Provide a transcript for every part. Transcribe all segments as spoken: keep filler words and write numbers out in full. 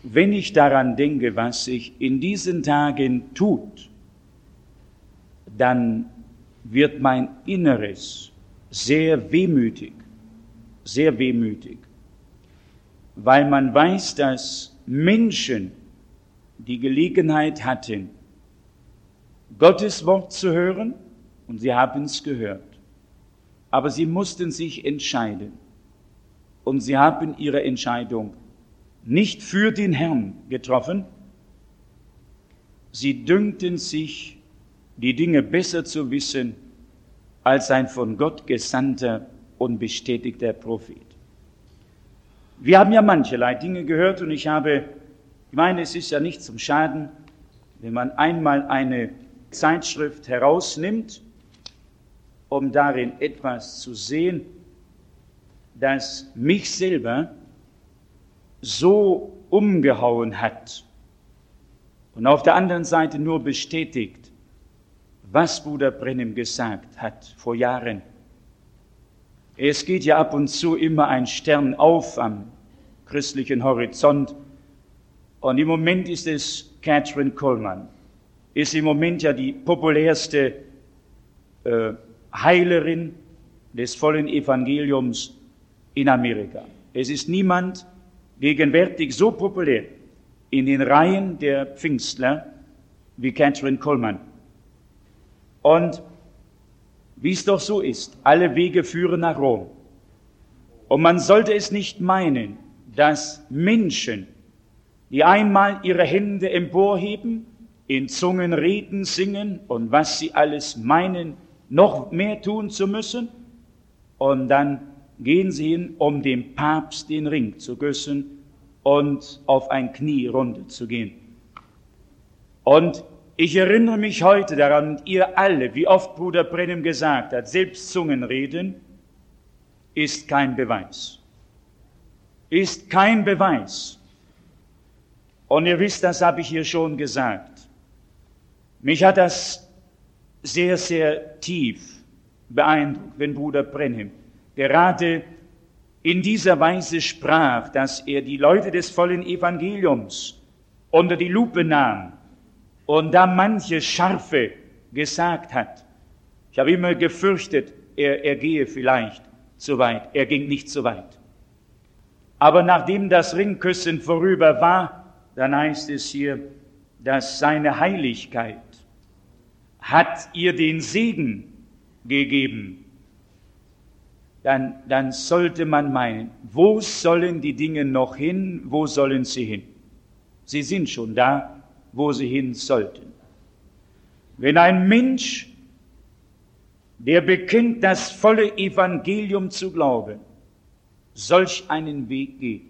wenn ich daran denke, was sich in diesen Tagen tut, dann wird mein Inneres sehr wehmütig, sehr wehmütig, weil man weiß, dass Menschen die Gelegenheit hatten, Gottes Wort zu hören, und sie haben es gehört. Aber sie mussten sich entscheiden. Und sie haben ihre Entscheidung nicht für den Herrn getroffen. Sie dünkten sich, die Dinge besser zu wissen, als ein von Gott gesandter und bestätigter Prophet. Wir haben ja mancherlei Dinge gehört, und ich habe, ich meine, es ist ja nicht zum Schaden, wenn man einmal eine Zeitschrift herausnimmt, um darin etwas zu sehen, das mich selber so umgehauen hat und auf der anderen Seite nur bestätigt, was Bruder Branham gesagt hat vor Jahren. Es geht ja ab und zu immer ein Stern auf am christlichen Horizont, und im Moment ist es Kathryn Kuhlman, ist im Moment ja die populärste äh, Heilerin des vollen Evangeliums in Amerika. Es ist niemand gegenwärtig so populär in den Reihen der Pfingstler wie Kathryn Kuhlman. Und wie es doch so ist, alle Wege führen nach Rom. Und man sollte es nicht meinen, dass Menschen, die einmal ihre Hände emporheben, in Zungen reden, singen und was sie alles meinen, noch mehr tun zu müssen, und dann gehen sie hin, um dem Papst den Ring zu küssen und auf ein Knie runter zu gehen. Und ich erinnere mich heute daran, und ihr alle, wie oft Bruder Branham gesagt hat, selbst Zungenreden ist kein Beweis. Ist kein Beweis. Und ihr wisst, das habe ich hier schon gesagt. Mich hat das sehr, sehr tief beeindruckt, wenn Bruder Branham gerade in dieser Weise sprach, dass er die Leute des vollen Evangeliums unter die Lupe nahm und da manche Scharfe gesagt hat. Ich habe immer gefürchtet, er, er gehe vielleicht zu weit. Er ging nicht zu weit. Aber nachdem das Ringküssen vorüber war, dann heißt es hier, dass seine Heiligkeit hat ihr den Segen gegeben. Dann, dann sollte man meinen, wo sollen die Dinge noch hin, wo sollen sie hin? Sie sind schon da, wo sie hin sollten. Wenn ein Mensch, der bekennt, das volle Evangelium zu glauben, solch einen Weg geht.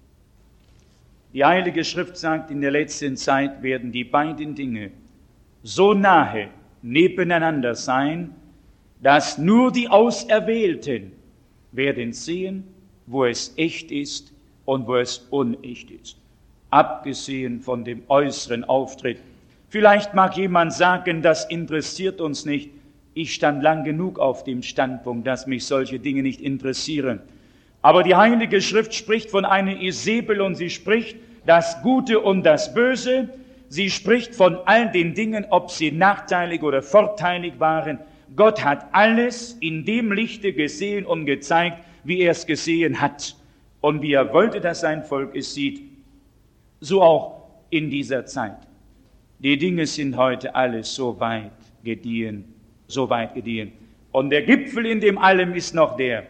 Die Heilige Schrift sagt, in der letzten Zeit werden die beiden Dinge so nahe nebeneinander sein, dass nur die Auserwählten werden sehen, wo es echt ist und wo es unecht ist. Abgesehen von dem äußeren Auftritt. Vielleicht mag jemand sagen, das interessiert uns nicht. Ich stand lang genug auf dem Standpunkt, dass mich solche Dinge nicht interessieren. Aber die Heilige Schrift spricht von einer Isabel, und sie spricht das Gute und das Böse. Sie spricht von all den Dingen, ob sie nachteilig oder vorteilig waren. Gott hat alles in dem Lichte gesehen und gezeigt, wie er es gesehen hat. Und wie er wollte, dass sein Volk es sieht. So auch in dieser Zeit. Die Dinge sind heute alles so weit gediehen, so weit gediehen. Und der Gipfel in dem allem ist noch der,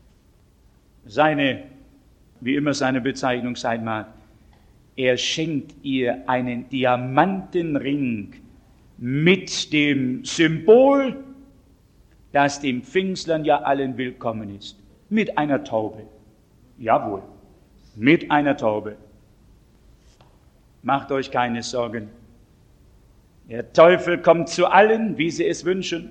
seine, wie immer seine Bezeichnung sein mag, er schenkt ihr einen Diamantenring mit dem Symbol, das dem Pfingstlern ja allen willkommen ist. Mit einer Taube. Jawohl, mit einer Taube. Macht euch keine Sorgen. Der Teufel kommt zu allen, wie sie es wünschen.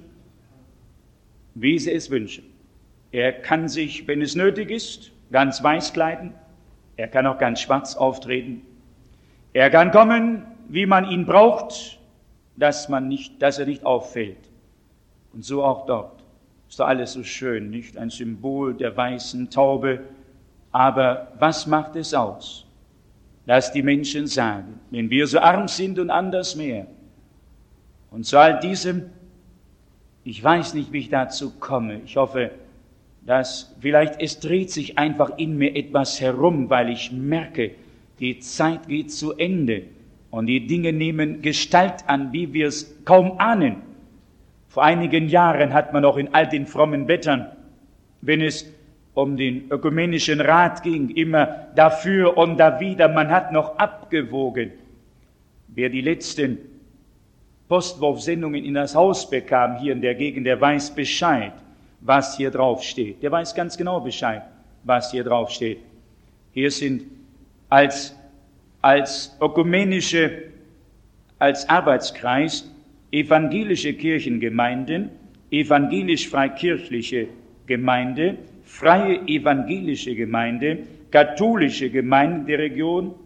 Wie sie es wünschen. Er kann sich, wenn es nötig ist, ganz weiß kleiden. Er kann auch ganz schwarz auftreten. Er kann kommen, wie man ihn braucht, dass, man nicht, dass er nicht auffällt. Und so auch dort. Ist doch alles so schön, nicht? Ein Symbol der weißen Taube. Aber was macht es aus? dass die Menschen sagen, wenn wir so arm sind und anders mehr. Und zu all diesem, ich weiß nicht, wie ich dazu komme. Ich hoffe, dass vielleicht es dreht sich einfach in mir etwas herum, weil ich merke, die Zeit geht zu Ende und die Dinge nehmen Gestalt an, wie wir es kaum ahnen. Vor einigen Jahren hat man noch in all den frommen Blättern, wenn es um den ökumenischen Rat ging, immer dafür und dawider, man hat noch abgewogen. Wer die letzten Postwurfsendungen in das Haus bekam, hier in der Gegend, der weiß Bescheid, was hier drauf steht. Der weiß ganz genau Bescheid, was hier drauf steht. Hier sind als, als ökumenische, als Arbeitskreis evangelische Kirchengemeinden, evangelisch-freikirchliche Gemeinde, freie evangelische Gemeinde, katholische Gemeinden der Region.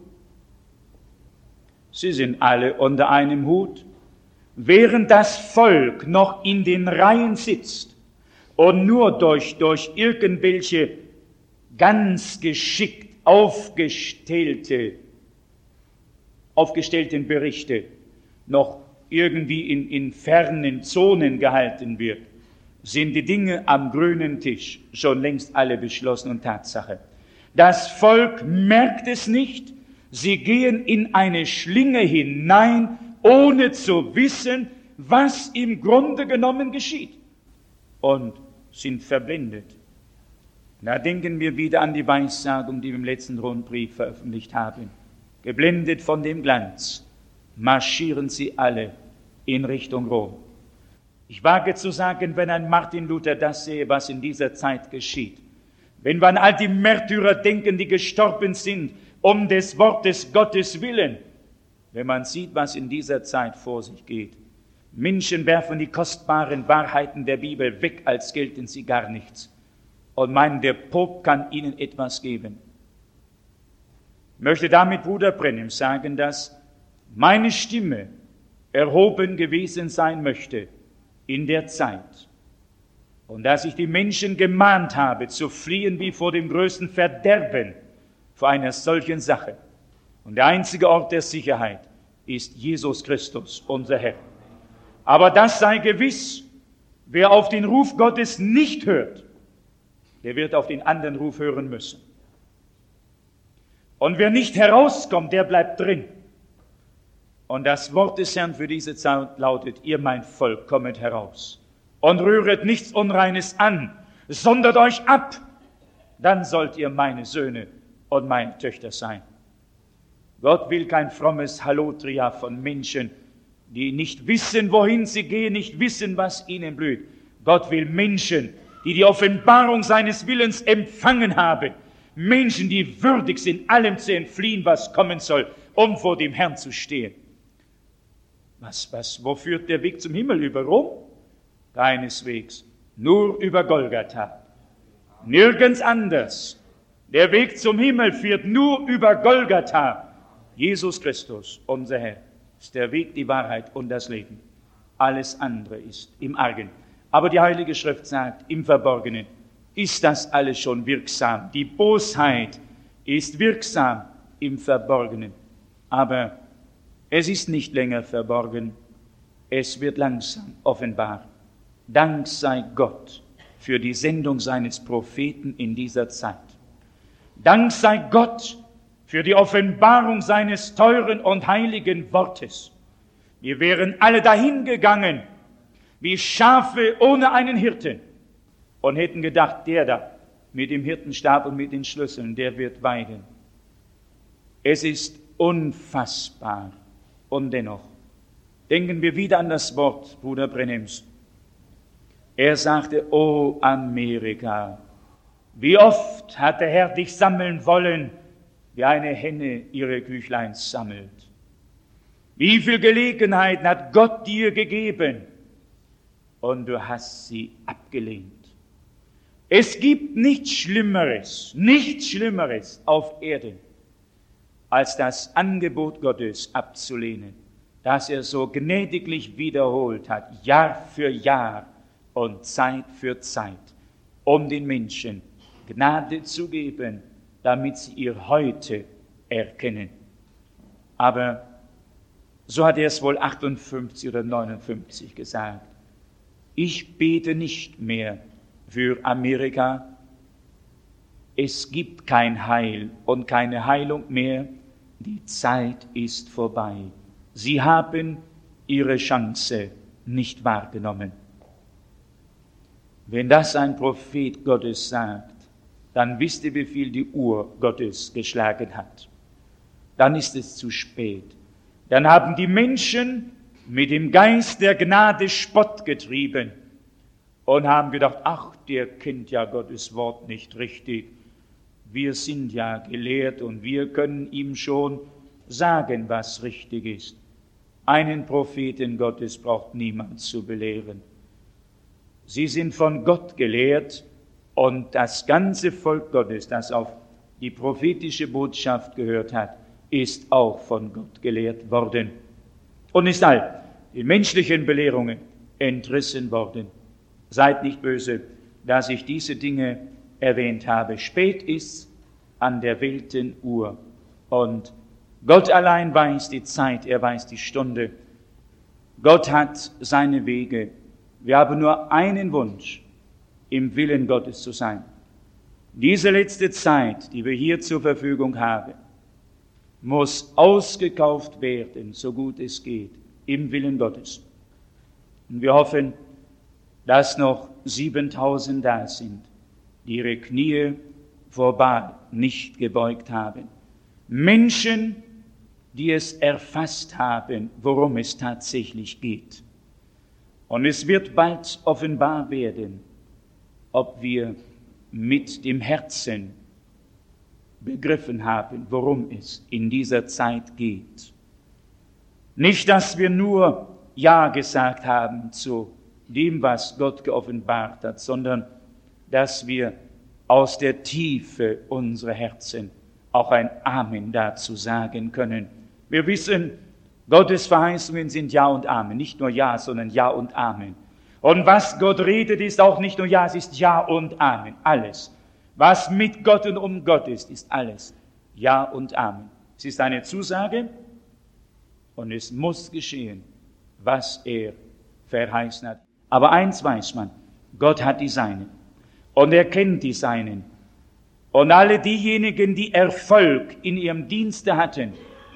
Sie sind alle unter einem Hut. Während das Volk noch in den Reihen sitzt und nur durch, durch irgendwelche ganz geschickt aufgestellte, aufgestellten Berichte noch irgendwie in, in fernen Zonen gehalten wird, sind die Dinge am grünen Tisch schon längst alle beschlossen und Tatsache. Das Volk merkt es nicht, sie gehen in eine Schlinge hinein, ohne zu wissen, was im Grunde genommen geschieht, und sind verblendet. Da denken wir wieder an die Weissagung, die wir im letzten Rundbrief veröffentlicht haben. Geblendet von dem Glanz, marschieren sie alle in Richtung Rom. Ich wage zu sagen, wenn ein Martin Luther das sehe, was in dieser Zeit geschieht, wenn wir an all die Märtyrer denken, die gestorben sind, um des Wortes Gottes willen, wenn man sieht, was in dieser Zeit vor sich geht. Menschen werfen die kostbaren Wahrheiten der Bibel weg, als gelten sie gar nichts, und meinen, der Papst kann ihnen etwas geben. Ich möchte damit, Bruder Brennim, sagen, dass meine Stimme erhoben gewesen sein möchte in der Zeit und dass ich die Menschen gemahnt habe, zu fliehen wie vor dem größten Verderben vor einer solchen Sache. Und der einzige Ort der Sicherheit ist Jesus Christus, unser Herr. Aber das sei gewiss, wer auf den Ruf Gottes nicht hört, der wird auf den anderen Ruf hören müssen. Und wer nicht herauskommt, der bleibt drin. Und das Wort des Herrn für diese Zeit lautet: Ihr, mein Volk, kommet heraus und rühret nichts Unreines an, sondert euch ab, dann sollt ihr meine Söhne und meine Töchter sein. Gott will kein frommes Hallotria von Menschen, die nicht wissen, wohin sie gehen, nicht wissen, was ihnen blüht. Gott will Menschen, die die Offenbarung seines Willens empfangen haben, Menschen, die würdig sind, allem zu entfliehen, was kommen soll, um vor dem Herrn zu stehen. Was, was, wo führt der Weg zum Himmel? Über Rom? Keineswegs, nur über Golgatha. Nirgends anders. Der Weg zum Himmel führt nur über Golgatha. Jesus Christus, unser Herr, ist der Weg, die Wahrheit und das Leben. Alles andere ist im Argen. Aber die Heilige Schrift sagt, im Verborgenen ist das alles schon wirksam. Die Bosheit ist wirksam im Verborgenen. Aber es ist nicht länger verborgen. Es wird langsam offenbar. Dank sei Gott für die Sendung seines Propheten in dieser Zeit. Dank sei Gott für die Offenbarung seines teuren und heiligen Wortes. Wir wären alle dahingegangen, wie Schafe ohne einen Hirten, und hätten gedacht, der da mit dem Hirtenstab und mit den Schlüsseln, der wird weiden. Es ist unfassbar. Und dennoch denken wir wieder an das Wort Bruder Brennims. Er sagte: O Amerika, wie oft hat der Herr dich sammeln wollen, wie eine Henne ihre Küchlein sammelt. Wie viel Gelegenheiten hat Gott dir gegeben, und du hast sie abgelehnt. Es gibt nichts Schlimmeres, nichts Schlimmeres auf Erden, als das Angebot Gottes abzulehnen, das er so gnädiglich wiederholt hat, Jahr für Jahr und Zeit für Zeit, um den Menschen Gnade zu geben, damit sie ihr heute erkennen. Aber so hat er es wohl achtundfünfzig oder neunundfünfzig gesagt. Ich bete nicht mehr für Amerika. Es gibt kein Heil und keine Heilung mehr. Die Zeit ist vorbei. Sie haben ihre Chance nicht wahrgenommen. Wenn das ein Prophet Gottes sagt, dann wisst ihr, wie viel die Uhr Gottes geschlagen hat. Dann ist es zu spät. Dann haben die Menschen mit dem Geist der Gnade Spott getrieben und haben gedacht, ach, der kennt ja Gottes Wort nicht richtig. Wir sind ja gelehrt und wir können ihm schon sagen, was richtig ist. Einen Propheten Gottes braucht niemand zu belehren. Sie sind von Gott gelehrt und das ganze Volk Gottes, das auf die prophetische Botschaft gehört hat, ist auch von Gott gelehrt worden und ist all den menschlichen Belehrungen entrissen worden. Seid nicht böse, dass ich diese Dinge erwähnt habe. Spät ist an der Weltenuhr und Gott allein weiß die Zeit, er weiß die Stunde. Gott hat seine Wege. Wir haben nur einen Wunsch, im Willen Gottes zu sein. Diese letzte Zeit, die wir hier zur Verfügung haben, muss ausgekauft werden, so gut es geht, im Willen Gottes. Und wir hoffen, dass noch siebentausend da sind, die ihre Knie vor Baal nicht gebeugt haben. Menschen, die es erfasst haben, worum es tatsächlich geht. Und es wird bald offenbar werden, ob wir mit dem Herzen begriffen haben, worum es in dieser Zeit geht. Nicht, dass wir nur Ja gesagt haben zu dem, was Gott geoffenbart hat, sondern dass wir aus der Tiefe unserer Herzen auch ein Amen dazu sagen können. Wir wissen, Gottes Verheißungen sind Ja und Amen, nicht nur Ja, sondern Ja und Amen. Und was Gott redet, ist auch nicht nur Ja, es ist Ja und Amen, alles. Was mit Gott und um Gott ist, ist alles Ja und Amen. Es ist eine Zusage und es muss geschehen, was er verheißen hat. Aber eins weiß man, Gott hat die Seinen und er kennt die Seinen. Und alle diejenigen, die Erfolg in ihrem Dienste hatten,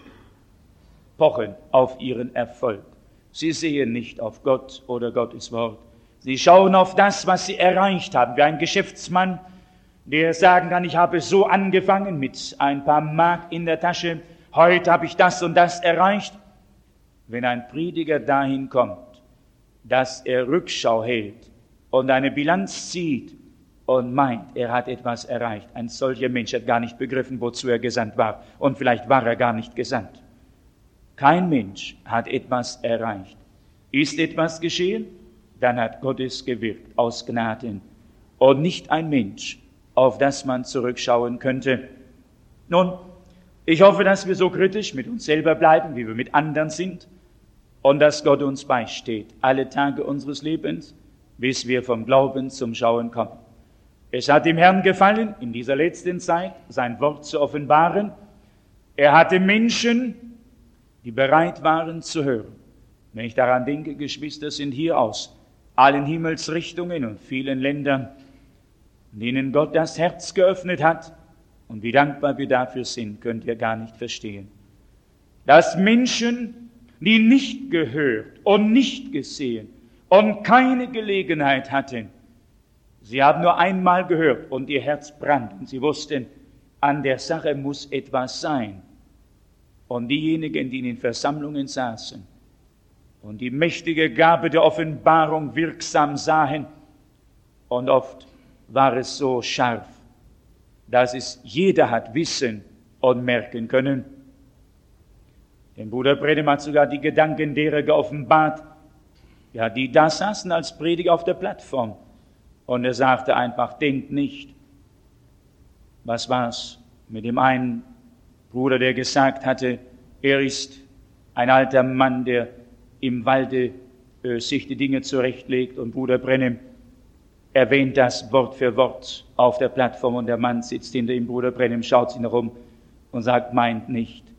pochen auf ihren Erfolg. Sie sehen nicht auf Gott oder Gottes Wort. Sie schauen auf das, was sie erreicht haben. Wie ein Geschäftsmann, der sagen kann, ich habe so angefangen mit ein paar Mark in der Tasche, heute habe ich das und das erreicht. Wenn ein Prediger dahin kommt, dass er Rückschau hält und eine Bilanz zieht und meint, er hat etwas erreicht, ein solcher Mensch hat gar nicht begriffen, wozu er gesandt war. Und vielleicht war er gar nicht gesandt. Kein Mensch hat etwas erreicht. Ist etwas geschehen, dann hat Gott es gewirkt, aus Gnaden. Und nicht ein Mensch, auf das man zurückschauen könnte. Nun, ich hoffe, dass wir so kritisch mit uns selber bleiben, wie wir mit anderen sind, und dass Gott uns beisteht, alle Tage unseres Lebens, bis wir vom Glauben zum Schauen kommen. Es hat dem Herrn gefallen, in dieser letzten Zeit sein Wort zu offenbaren. Er hatte Menschen, die bereit waren zu hören. Wenn ich daran denke, Geschwister sind hier aus allen Himmelsrichtungen und vielen Ländern, denen Gott das Herz geöffnet hat, und wie dankbar wir dafür sind, könnt ihr gar nicht verstehen. Dass Menschen, die nicht gehört und nicht gesehen und keine Gelegenheit hatten, sie haben nur einmal gehört und ihr Herz brannte und sie wussten, an der Sache muss etwas sein. Und diejenigen, die in den Versammlungen saßen und die mächtige Gabe der Offenbarung wirksam sahen, und oft war es so scharf, dass es jeder hat wissen und merken können. Denn Bruder Bredem hat sogar die Gedanken derer geoffenbart, ja, die da saßen als Prediger auf der Plattform. Und er sagte einfach, denkt nicht. Was war's mit dem einen Bruder, der gesagt hatte, er ist ein alter Mann, der im Walde äh, sich die Dinge zurechtlegt, und Bruder Brennem erwähnt das Wort für Wort auf der Plattform und der Mann sitzt hinter ihm, Bruder Brennem schaut sich noch um und sagt, meint nicht,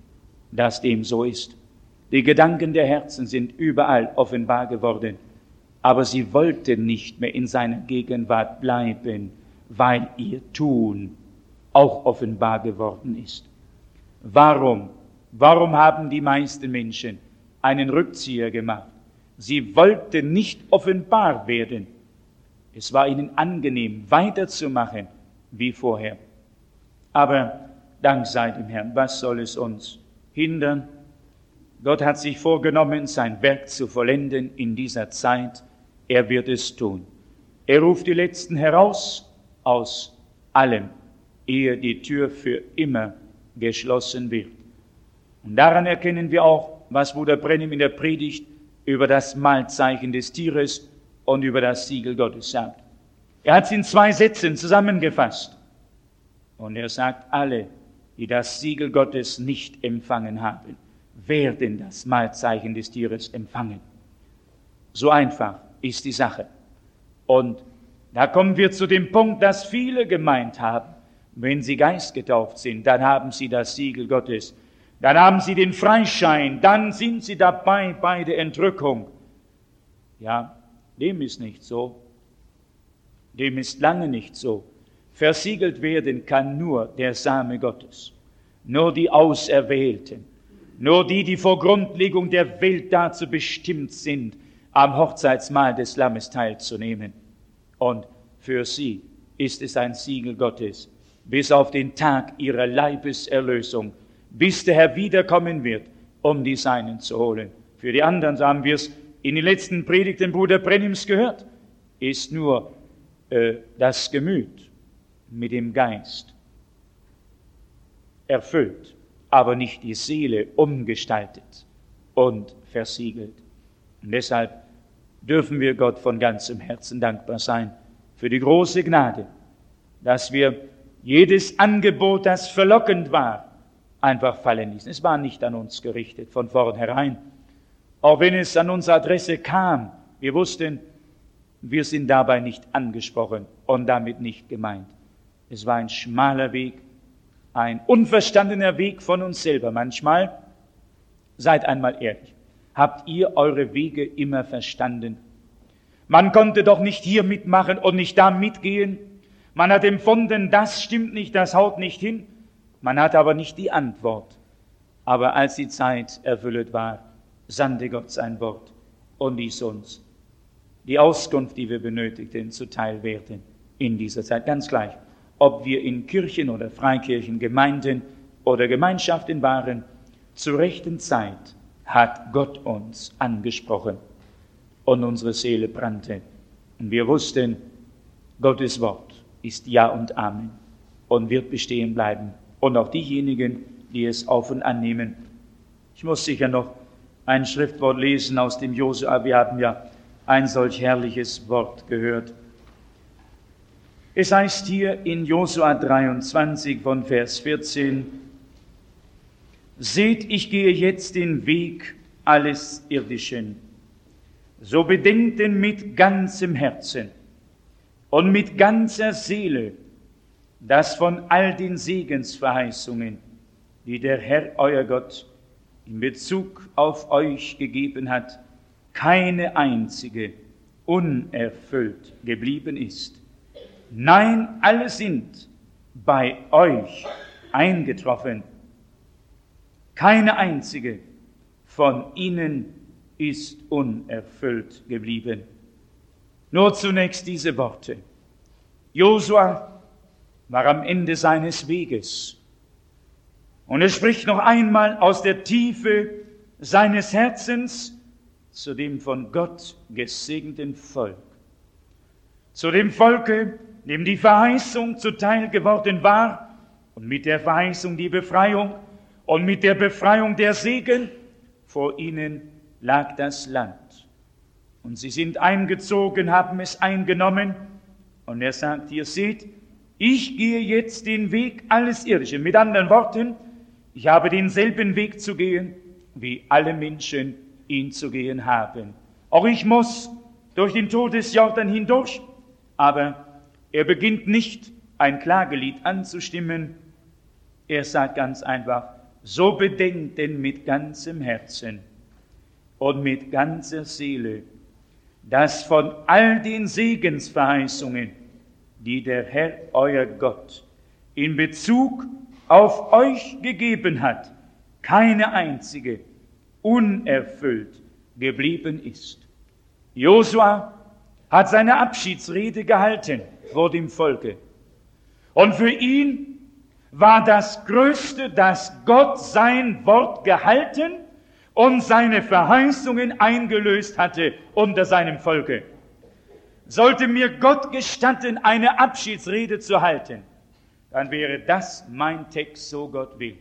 dass dem so ist. Die Gedanken der Herzen sind überall offenbar geworden, aber sie wollten nicht mehr in seiner Gegenwart bleiben, weil ihr Tun auch offenbar geworden ist. Warum? Warum haben die meisten Menschen einen Rückzieher gemacht? Sie wollten nicht offenbar werden. Es war ihnen angenehm, weiterzumachen wie vorher. Aber Dank sei dem Herrn, was soll es uns hindern? Gott hat sich vorgenommen, sein Werk zu vollenden in dieser Zeit. Er wird es tun. Er ruft die Letzten heraus aus allem, ehe die Tür für immer geschlossen wird. Und daran erkennen wir auch, was Bruder Brennim in der Predigt über das Mahlzeichen des Tieres und über das Siegel Gottes sagt. Er hat es in zwei Sätzen zusammengefasst. Und er sagt, alle, die das Siegel Gottes nicht empfangen haben, werden das Mahlzeichen des Tieres empfangen. So einfach ist die Sache. Und da kommen wir zu dem Punkt, dass viele gemeint haben, wenn sie geistgetauft sind, dann haben sie das Siegel Gottes, dann haben sie den Freischein, dann sind sie dabei bei der Entrückung. Ja, dem ist nicht so. Dem ist lange nicht so. Versiegelt werden kann nur der Same Gottes, nur die Auserwählten, nur die, die vor Grundlegung der Welt dazu bestimmt sind, am Hochzeitsmahl des Lammes teilzunehmen. Und für sie ist es ein Siegel Gottes, bis auf den Tag ihrer Leibeserlösung, bis der Herr wiederkommen wird, um die Seinen zu holen. Für die anderen, so haben wir es in den letzten Predigten Bruder Brennims gehört, ist nur äh, das Gemüt mit dem Geist erfüllt, aber nicht die Seele umgestaltet und versiegelt. Und deshalb dürfen wir Gott von ganzem Herzen dankbar sein für die große Gnade, dass wir jedes Angebot, das verlockend war, einfach fallen ließen. Es war nicht an uns gerichtet von vornherein. Auch wenn es an unsere Adresse kam, wir wussten, wir sind dabei nicht angesprochen und damit nicht gemeint. Es war ein schmaler Weg, ein unverstandener Weg von uns selber manchmal. Seid einmal ehrlich. Habt ihr eure Wege immer verstanden? Man konnte doch nicht hier mitmachen und nicht da mitgehen. Man hat empfunden, das stimmt nicht, das haut nicht hin. Man hat aber nicht die Antwort. Aber als die Zeit erfüllt war, sandte Gott sein Wort und ließ uns die Auskunft, die wir benötigten, zuteil werden in dieser Zeit. Ganz gleich, ob wir in Kirchen oder Freikirchen, Gemeinden oder Gemeinschaften waren, zur rechten Zeit hat Gott uns angesprochen und unsere Seele brannte. Und wir wussten, Gottes Wort ist Ja und Amen und wird bestehen bleiben. Und auch diejenigen, die es auf und annehmen. Ich muss sicher noch ein Schriftwort lesen aus dem Josua. Wir haben ja ein solch herrliches Wort gehört. Es heißt hier in Josua dreiundzwanzig von Vers vierzehn, seht, ich gehe jetzt den Weg alles Irdischen. So bedenkt denn mit ganzem Herzen und mit ganzer Seele, dass von all den Segensverheißungen, die der Herr, euer Gott, in Bezug auf euch gegeben hat, keine einzige unerfüllt geblieben ist. Nein, alle sind bei euch eingetroffen. Keine einzige von ihnen ist unerfüllt geblieben. Nur zunächst diese Worte. Josua war am Ende seines Weges. Und er spricht noch einmal aus der Tiefe seines Herzens zu dem von Gott gesegneten Volk. Zu dem Volke, dem die Verheißung zuteil geworden war und mit der Verheißung die Befreiung und mit der Befreiung der Segen. Vor ihnen lag das Land. Und sie sind eingezogen, haben es eingenommen. Und er sagt, ihr seht, ich gehe jetzt den Weg alles Irdischen. Mit anderen Worten, ich habe denselben Weg zu gehen, wie alle Menschen ihn zu gehen haben. Auch ich muss durch den Todesjordan hindurch, aber er beginnt nicht ein Klagelied anzustimmen. Er sagt ganz einfach, so bedenkt denn mit ganzem Herzen und mit ganzer Seele, dass von all den Segensverheißungen, die der Herr, euer Gott, in Bezug auf euch gegeben hat, keine einzige unerfüllt geblieben ist. Josua hat seine Abschiedsrede gehalten vor dem Volke. Und für ihn war das Größte, dass Gott sein Wort gehalten und seine Verheißungen eingelöst hatte unter seinem Volke. Sollte mir Gott gestatten, eine Abschiedsrede zu halten, dann wäre das mein Text, so Gott will.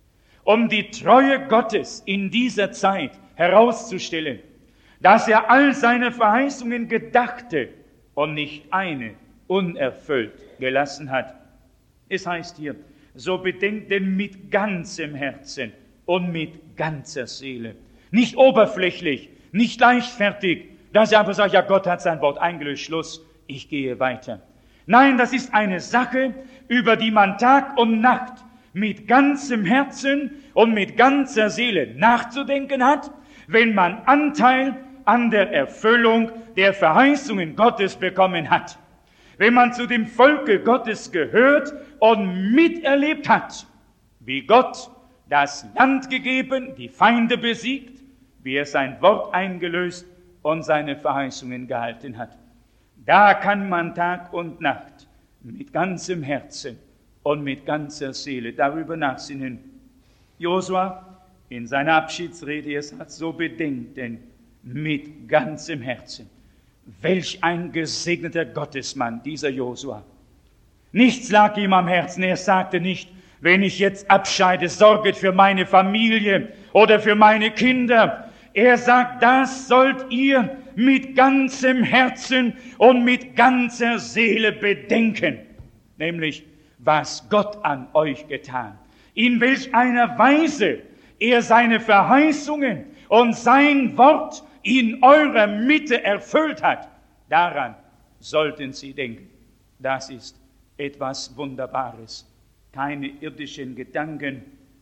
Um die Treue Gottes in dieser Zeit herauszustellen, dass er all seine Verheißungen gedachte und nicht eine unerfüllt gelassen hat. Es heißt hier, so bedenkt denn mit ganzem Herzen und mit ganzer Seele. Nicht oberflächlich, nicht leichtfertig, dass er einfach sagt, ja, Gott hat sein Wort eingelöst, Schluss, ich gehe weiter. Nein, das ist eine Sache, über die man Tag und Nacht mit ganzem Herzen und mit ganzer Seele nachzudenken hat, wenn man Anteil an der Erfüllung der Verheißungen Gottes bekommen hat. Wenn man zu dem Volke Gottes gehört und miterlebt hat, wie Gott das Land gegeben, die Feinde besiegt, wie er sein Wort eingelöst und seine Verheißungen gehalten hat. Da kann man Tag und Nacht mit ganzem Herzen und mit ganzer Seele darüber nachsinnen. Josua in seiner Abschiedsrede, er sagt, so bedenkt denn mit ganzem Herzen. Welch ein gesegneter Gottesmann, dieser Josua. Nichts lag ihm am Herzen. Er sagte nicht, wenn ich jetzt abscheide, sorget für meine Familie oder für meine Kinder. Er sagt, das sollt ihr mit ganzem Herzen und mit ganzer Seele bedenken. Nämlich, was Gott an euch getan. In welch einer Weise er seine Verheißungen und sein Wort in eurer Mitte erfüllt hat. Daran sollten Sie denken. Das ist etwas Wunderbares. Keine irdischen Gedanken,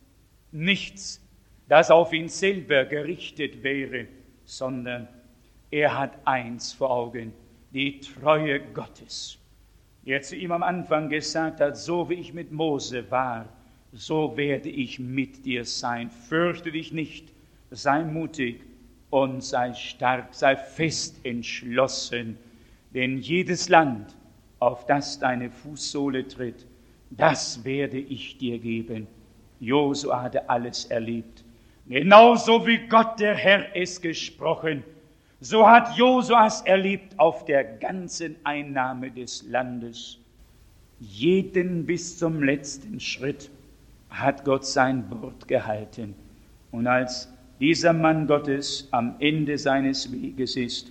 nichts, das auf ihn selber gerichtet wäre, sondern er hat eins vor Augen, die Treue Gottes. Er zu ihm am Anfang gesagt hat, so wie ich mit Mose war, so werde ich mit dir sein. Fürchte dich nicht, sei mutig und sei stark, sei fest entschlossen, denn jedes Land, auf das deine Fußsohle tritt, das werde ich dir geben. Josua hatte alles erlebt. Genauso wie Gott der Herr es gesprochen, so hat Josua es erlebt auf der ganzen Einnahme des Landes. Jeden bis zum letzten Schritt hat Gott sein Wort gehalten. Und als dieser Mann Gottes am Ende seines Weges ist,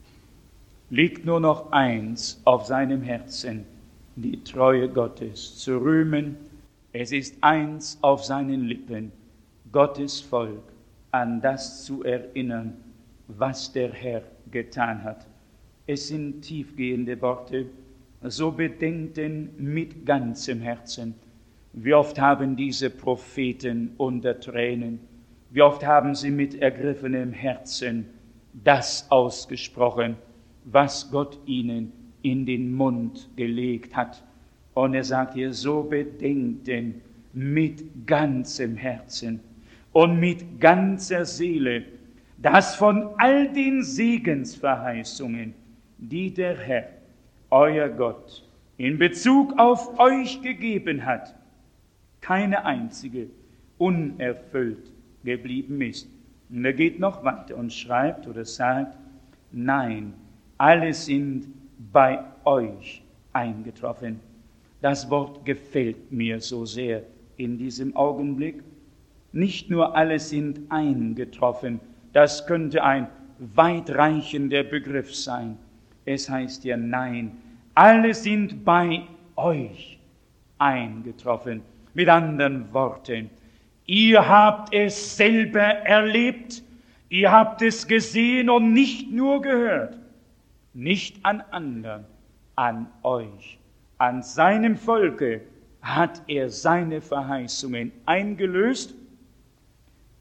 liegt nur noch eins auf seinem Herzen, die Treue Gottes zu rühmen. Es ist eins auf seinen Lippen, Gottes Volk an das zu erinnern, was der Herr getan hat. Es sind tiefgehende Worte, so bedenkt denn mit ganzem Herzen. Wie oft haben diese Propheten unter Tränen, wie oft haben sie mit ergriffenem Herzen das ausgesprochen, was Gott ihnen in den Mund gelegt hat. Und er sagt hier, so bedenkt denn mit ganzem Herzen und mit ganzer Seele, dass von all den Segensverheißungen, die der Herr, euer Gott, in Bezug auf euch gegeben hat, keine einzige unerfüllt geblieben ist. Und er geht noch weiter und schreibt oder sagt, nein, alle sind bei euch eingetroffen. Das Wort gefällt mir so sehr in diesem Augenblick. Nicht nur alle sind eingetroffen, das könnte ein weitreichender Begriff sein. Es heißt ja, nein, alle sind bei euch eingetroffen. Mit anderen Worten, ihr habt es selber erlebt, ihr habt es gesehen und nicht nur gehört. Nicht an anderen, an euch. An seinem Volke hat er seine Verheißungen eingelöst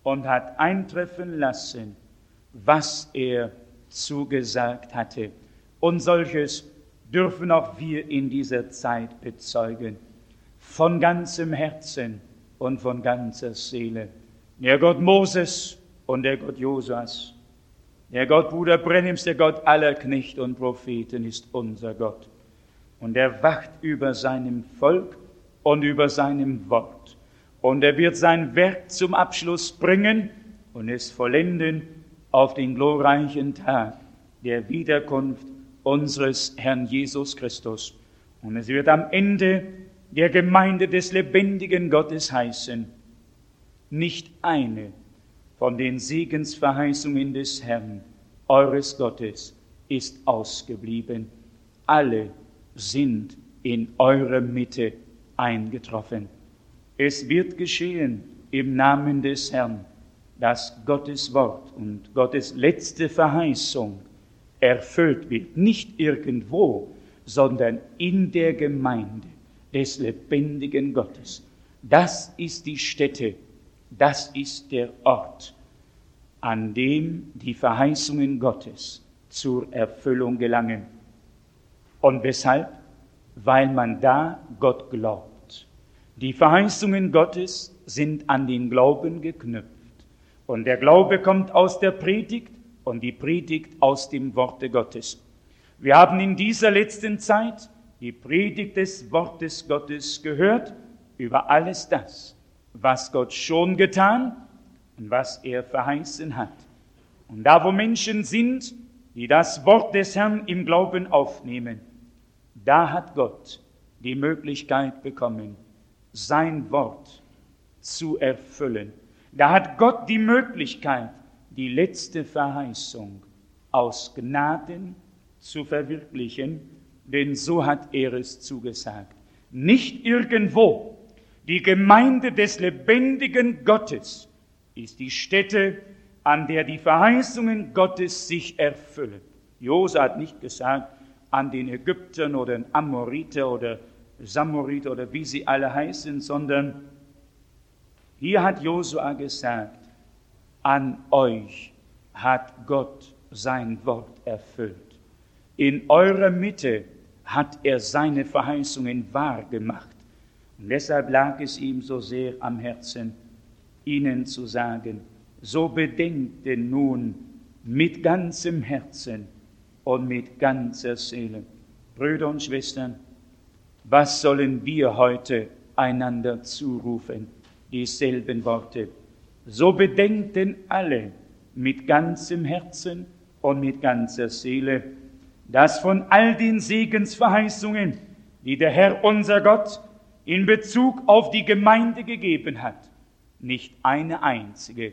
und hat eintreffen lassen, was er zugesagt hatte. Und solches dürfen auch wir in dieser Zeit bezeugen, von ganzem Herzen und von ganzer Seele. Der Gott Moses und der Gott Josuas, der Gott Bruder Brennims, der Gott aller Knechte und Propheten ist unser Gott. Und er wacht über seinem Volk und über seinem Wort. Und er wird sein Werk zum Abschluss bringen und es vollenden auf den glorreichen Tag der Wiederkunft unseres Herrn Jesus Christus. Und es wird am Ende der Gemeinde des lebendigen Gottes heißen, nicht eine von den Segensverheißungen des Herrn, eures Gottes, ist ausgeblieben. Alle sind in eurer Mitte eingetroffen. Es wird geschehen im Namen des Herrn, dass Gottes Wort und Gottes letzte Verheißung erfüllt wird. Nicht irgendwo, sondern in der Gemeinde des lebendigen Gottes. Das ist die Stätte, das ist der Ort, an dem die Verheißungen Gottes zur Erfüllung gelangen. Und weshalb? Weil man da Gott glaubt. Die Verheißungen Gottes sind an den Glauben geknüpft. Und der Glaube kommt aus der Predigt und die Predigt aus dem Worte Gottes. Wir haben in dieser letzten Zeit die Predigt des Wortes Gottes gehört über alles das, was Gott schon getan und was er verheißen hat. Und da, wo Menschen sind, die das Wort des Herrn im Glauben aufnehmen, da hat Gott die Möglichkeit bekommen, sein Wort zu erfüllen. Da hat Gott die Möglichkeit, die letzte Verheißung aus Gnaden zu verwirklichen, denn so hat er es zugesagt. Nicht irgendwo. Die Gemeinde des lebendigen Gottes ist die Stätte, an der die Verheißungen Gottes sich erfüllen. Josua hat nicht gesagt, an den Ägyptern oder den Amoriter oder Samoriter oder wie sie alle heißen, sondern hier hat Josua gesagt, an euch hat Gott sein Wort erfüllt. In eurer Mitte hat er seine Verheißungen wahr gemacht. Und deshalb lag es ihm so sehr am Herzen, ihnen zu sagen, so bedenkt denn nun mit ganzem Herzen und mit ganzer Seele. Brüder und Schwestern, was sollen wir heute einander zurufen? Dieselben Worte. So bedenkt denn alle mit ganzem Herzen und mit ganzer Seele, dass von all den Segensverheißungen, die der Herr unser Gott in Bezug auf die Gemeinde gegeben hat, nicht eine einzige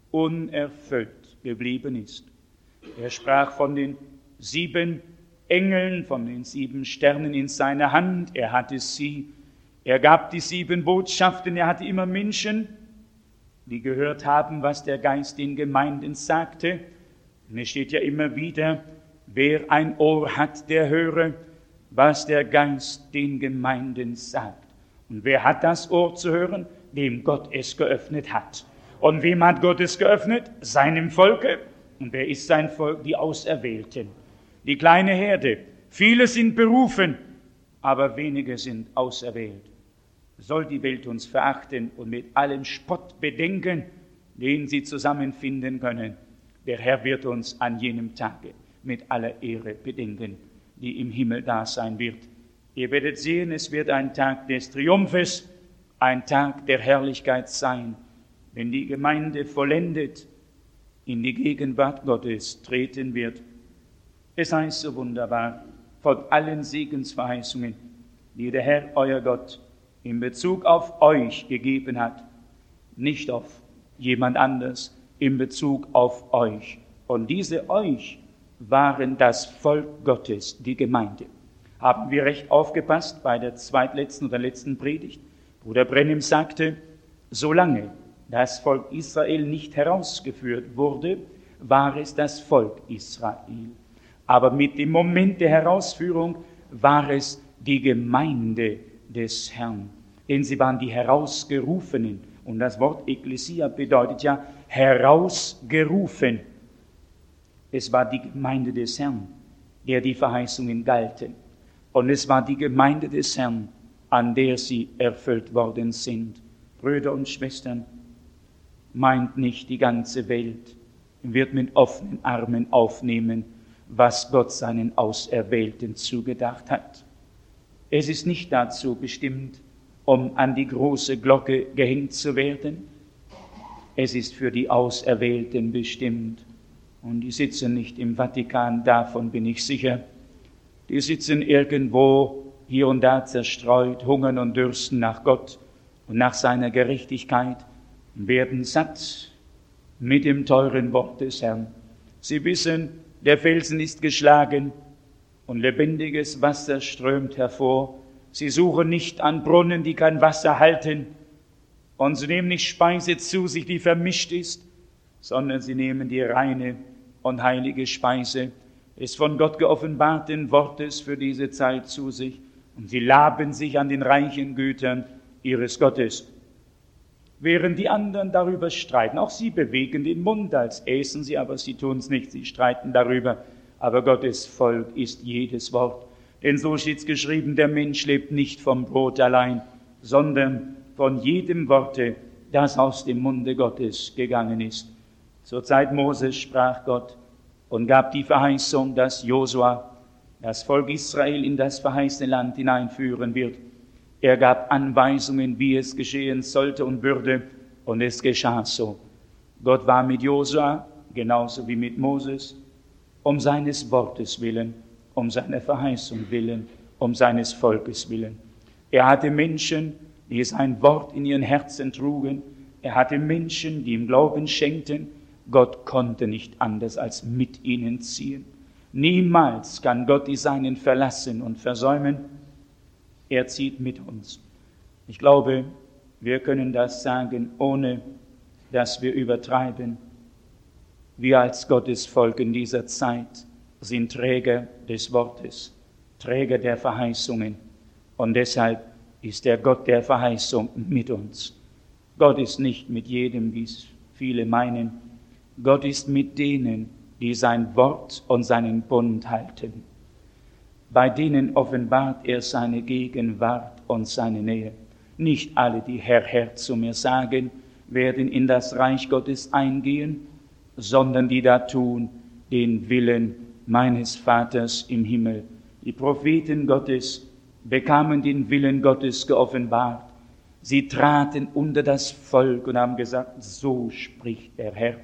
unerfüllt geblieben ist. Er sprach von den sieben Engeln, von den sieben Sternen in seiner Hand. Er hatte sie. Er gab die sieben Botschaften. Er hatte immer Menschen, die gehört haben, was der Geist den Gemeinden sagte. Und es steht ja immer wieder, wer ein Ohr hat, der höre, was der Geist den Gemeinden sagt. Und wer hat das Ohr zu hören? Dem Gott es geöffnet hat. Und wem hat Gott es geöffnet? Seinem Volke. Und wer ist sein Volk? Die Auserwählten. Die kleine Herde. Viele sind berufen, aber wenige sind auserwählt. Soll die Welt uns verachten und mit allem Spott bedenken, den sie zusammenfinden können. Der Herr wird uns an jenem Tage mit aller Ehre bedenken, die im Himmel da sein wird. Ihr werdet sehen, es wird ein Tag des Triumphes, ein Tag der Herrlichkeit sein, wenn die Gemeinde vollendet in die Gegenwart Gottes treten wird. Es heißt so wunderbar, von allen Segensverheißungen, die der Herr, euer Gott, in Bezug auf euch gegeben hat, nicht auf jemand anders, in Bezug auf euch. Und diese euch waren das Volk Gottes, die Gemeinde. Haben wir recht aufgepasst bei der zweitletzten oder letzten Predigt? Bruder Brennim sagte, solange das Volk Israel nicht herausgeführt wurde, war es das Volk Israel. Aber mit dem Moment der Herausführung war es die Gemeinde des Herrn. Denn sie waren die Herausgerufenen. Und das Wort Ekklesia bedeutet ja herausgerufen. Es war die Gemeinde des Herrn, der die Verheißungen galten. Und es war die Gemeinde des Herrn, an der sie erfüllt worden sind. Brüder und Schwestern, meint nicht, die ganze Welt wird mit offenen Armen aufnehmen, was Gott seinen Auserwählten zugedacht hat. Es ist nicht dazu bestimmt, um an die große Glocke gehängt zu werden. Es ist für die Auserwählten bestimmt. Und die sitzen nicht im Vatikan, davon bin ich sicher. Die sitzen irgendwo hier und da zerstreut, hungern und dürsten nach Gott und nach seiner Gerechtigkeit, werden satt mit dem teuren Wort des Herrn. Sie wissen, der Felsen ist geschlagen und lebendiges Wasser strömt hervor. Sie suchen nicht an Brunnen, die kein Wasser halten, und sie nehmen nicht Speise zu sich, die vermischt ist, sondern sie nehmen die reine und heilige Speise des von Gott geoffenbarten Wortes für diese Zeit zu sich, und sie laben sich an den reichen Gütern ihres Gottes. Während die anderen darüber streiten, auch sie bewegen den Mund, als essen sie, aber sie tun es nicht, sie streiten darüber. Aber Gottes Volk ist jedes Wort. Denn so steht's geschrieben, der Mensch lebt nicht vom Brot allein, sondern von jedem Worte, das aus dem Munde Gottes gegangen ist. Zur Zeit Moses sprach Gott und gab die Verheißung, dass Josua das Volk Israel in das verheißene Land hineinführen wird. Er gab Anweisungen, wie es geschehen sollte und würde, und es geschah so. Gott war mit Josua, genauso wie mit Moses, um seines Wortes willen, um seiner Verheißung willen, um seines Volkes willen. Er hatte Menschen, die sein Wort in ihren Herzen trugen. Er hatte Menschen, die ihm Glauben schenkten. Gott konnte nicht anders als mit ihnen ziehen. Niemals kann Gott die Seinen verlassen und versäumen. Er zieht mit uns. Ich glaube, wir können das sagen, ohne dass wir übertreiben. Wir als Gottesvolk in dieser Zeit sind Träger des Wortes, Träger der Verheißungen. Und deshalb ist der Gott der Verheißung mit uns. Gott ist nicht mit jedem, wie es viele meinen. Gott ist mit denen, die sein Wort und seinen Bund halten. Bei denen offenbart er seine Gegenwart und seine Nähe. Nicht alle, die Herr, Herr zu mir sagen, werden in das Reich Gottes eingehen, sondern die da tun den Willen meines Vaters im Himmel. Die Propheten Gottes bekamen den Willen Gottes geoffenbart. Sie traten unter das Volk und haben gesagt, so spricht der Herr.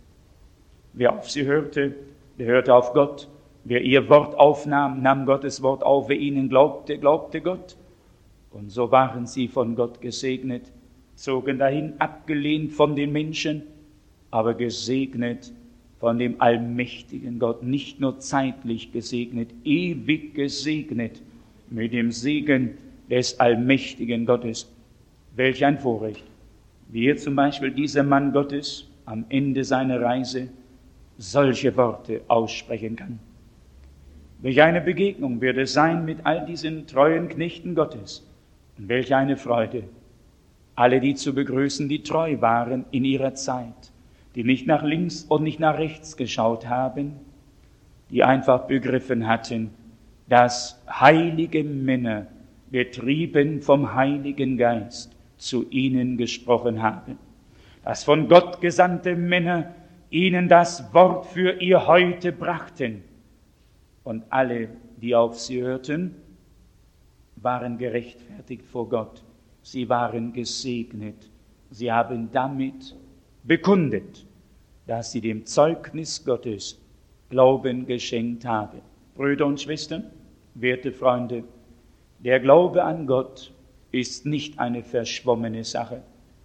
Wer auf sie hörte, der hörte auf Gott. Wer ihr Wort aufnahm, nahm Gottes Wort auf. Wer ihnen glaubte, glaubte Gott. Und so waren sie von Gott gesegnet, zogen dahin, abgelehnt von den Menschen, aber gesegnet von dem allmächtigen Gott. Nicht nur zeitlich gesegnet, ewig gesegnet mit dem Segen des allmächtigen Gottes. Welch ein Vorrecht, wie hier zum Beispiel dieser Mann Gottes am Ende seiner Reise solche Worte aussprechen kann. Welch eine Begegnung wird es sein mit all diesen treuen Knechten Gottes. Und welch eine Freude, alle die zu begrüßen, die treu waren in ihrer Zeit, die nicht nach links und nicht nach rechts geschaut haben, die einfach begriffen hatten, dass heilige Männer, getrieben vom Heiligen Geist, zu ihnen gesprochen haben. Dass von Gott gesandte Männer ihnen das Wort für ihr Heute brachten. Und alle, die auf sie hörten, waren gerechtfertigt vor Gott. Sie waren gesegnet. Sie haben damit bekundet, dass sie dem Zeugnis Gottes Glauben geschenkt haben. Brüder und Schwestern, werte Freunde, der Glaube an Gott ist nicht eine verschwommene Sache.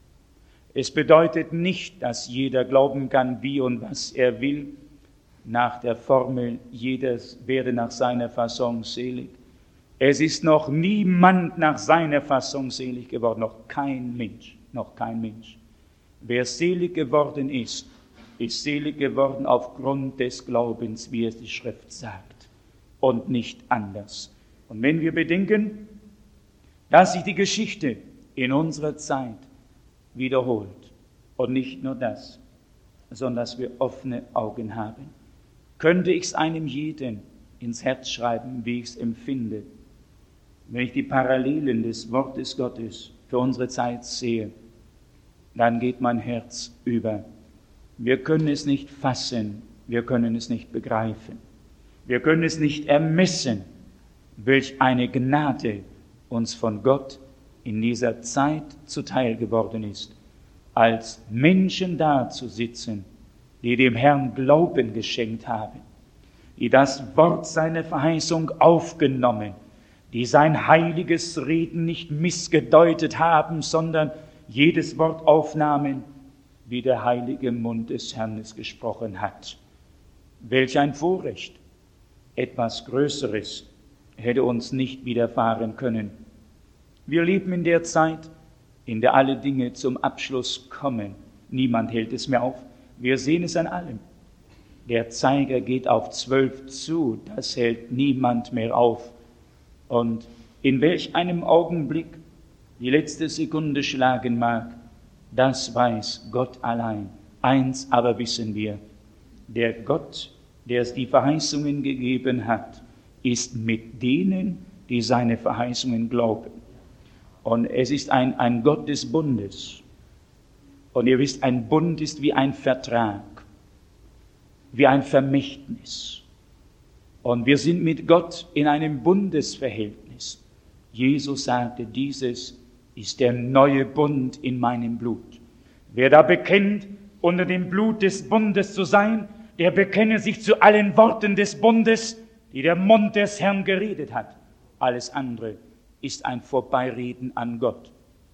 Es bedeutet nicht, dass jeder glauben kann, wie und was er will, nach der Formel, jeder werde nach seiner Fasson selig. Es ist noch niemand nach seiner Fasson selig geworden, noch kein Mensch, noch kein Mensch. Wer selig geworden ist, ist selig geworden aufgrund des Glaubens, wie es die Schrift sagt, und nicht anders. Und wenn wir bedenken, dass sich die Geschichte in unserer Zeit wiederholt, und nicht nur das, sondern dass wir offene Augen haben. Könnte ich es einem jeden ins Herz schreiben, wie ich es empfinde, wenn ich die Parallelen des Wortes Gottes für unsere Zeit sehe, dann geht mein Herz über. Wir können es nicht fassen, wir können es nicht begreifen, wir können es nicht ermessen, welch eine Gnade uns von Gott in dieser Zeit zuteil geworden ist, als Menschen da zu sitzen, die dem Herrn Glauben geschenkt haben, die das Wort seiner Verheißung aufgenommen, die sein heiliges Reden nicht missgedeutet haben, sondern jedes Wort aufnahmen, wie der heilige Mund des Herrn es gesprochen hat. Welch ein Vorrecht! Etwas Größeres hätte uns nicht widerfahren können. Wir leben in der Zeit, in der alle Dinge zum Abschluss kommen. Niemand hält es mehr auf. Wir sehen es an allem. Der Zeiger geht auf zwölf zu, das hält niemand mehr auf. Und in welch einem Augenblick die letzte Sekunde schlagen mag, das weiß Gott allein. Eins aber wissen wir, der Gott, der es die Verheißungen gegeben hat, ist mit denen, die seine Verheißungen glauben. Und es ist ein, ein Gott des Bundes. Und ihr wisst, ein Bund ist wie ein Vertrag, wie ein Vermächtnis. Und wir sind mit Gott in einem Bundesverhältnis. Jesus sagte, dieses ist der neue Bund in meinem Blut. Wer da bekennt, unter dem Blut des Bundes zu sein, der bekenne sich zu allen Worten des Bundes, die der Mund des Herrn geredet hat. Alles andere ist ein Vorbeireden an Gott.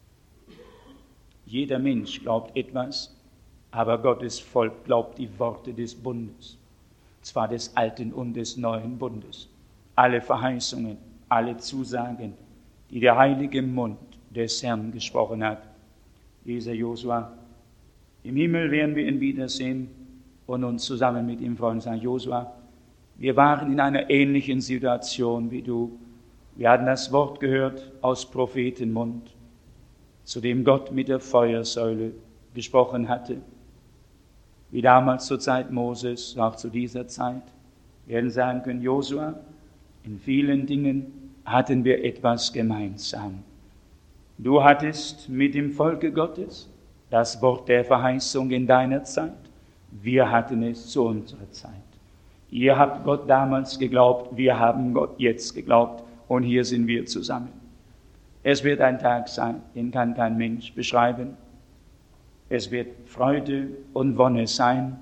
Jeder Mensch glaubt etwas, aber Gottes Volk glaubt die Worte des Bundes, zwar des alten und des neuen Bundes. Alle Verheißungen, alle Zusagen, die der heilige Mund des Herrn gesprochen hat. Dieser Josua, im Himmel werden wir ihn wiedersehen und uns zusammen mit ihm freuen. Sagen, Josua, wir waren in einer ähnlichen Situation wie du. Wir hatten das Wort gehört aus Prophetenmund, zu dem Gott mit der Feuersäule gesprochen hatte. Wie damals zur Zeit Moses, auch zu dieser Zeit. Wir werden sagen können, Josua, in vielen Dingen hatten wir etwas gemeinsam. Du hattest mit dem Volke Gottes das Wort der Verheißung in deiner Zeit. Wir hatten es zu unserer Zeit. Ihr habt Gott damals geglaubt, wir haben Gott jetzt geglaubt und hier sind wir zusammen. Es wird ein Tag sein, den kann kein Mensch beschreiben. Es wird Freude und Wonne sein